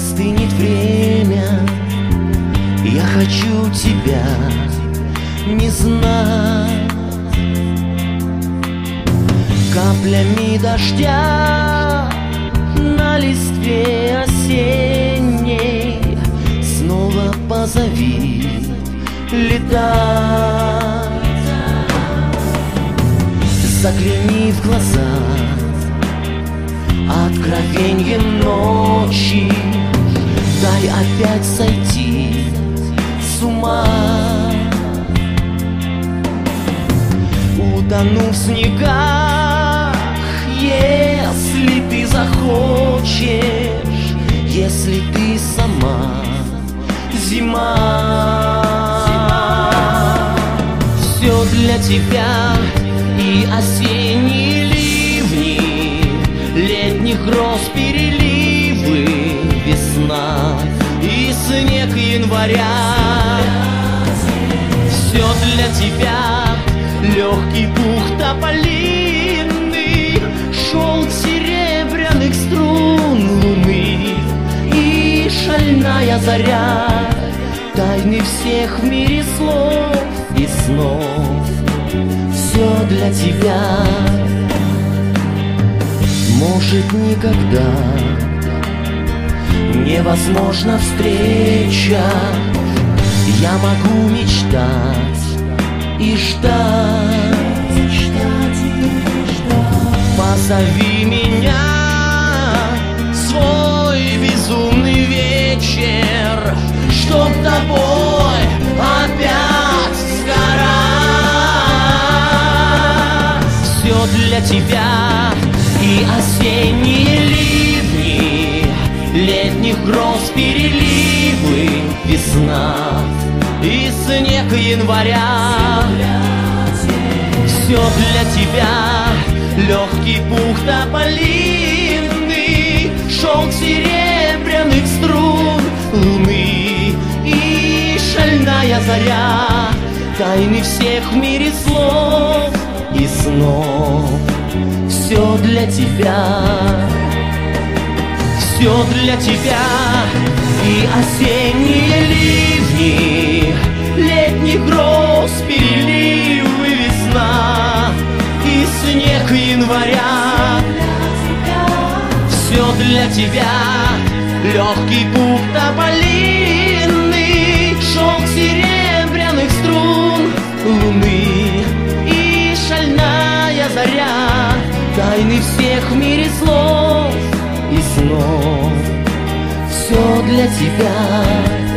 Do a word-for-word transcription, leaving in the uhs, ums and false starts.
стынет время, я хочу тебя не знать. Каплями дождя на листве осенней снова позови летать. Загляни в глаза откровеньем ночи, дай опять сойти с ума. Утону в снегах, если ты захочешь, если ты сама зима. Все для тебя и осенние ливни, летних роз переливы, весна и снег января. Все для тебя легкий пух тополиный, шелк серебряных струн луны и шальная заря, тайны всех в мире слов и снов. Все для тебя. Может, никогда невозможна встреча, я могу мечтать и ждать. Позови меня в свой безумный вечер, чтоб тобой опять сгорать. Все для тебя и осенние ливни, летних гроз переливы, весна и снег января. Все для тебя легкий пух тополиный, шелк серебряных струн луны и шальная заря, тайны всех в мире слов и снов. Все для тебя. Все для тебя и осенние ливни, летних гроз переливы, весна и снег января. Все для тебя легкий пух тополиный, шелк серебряных струн луны и шальная заря, тайны всех в мире слов и снов. Все для тебя.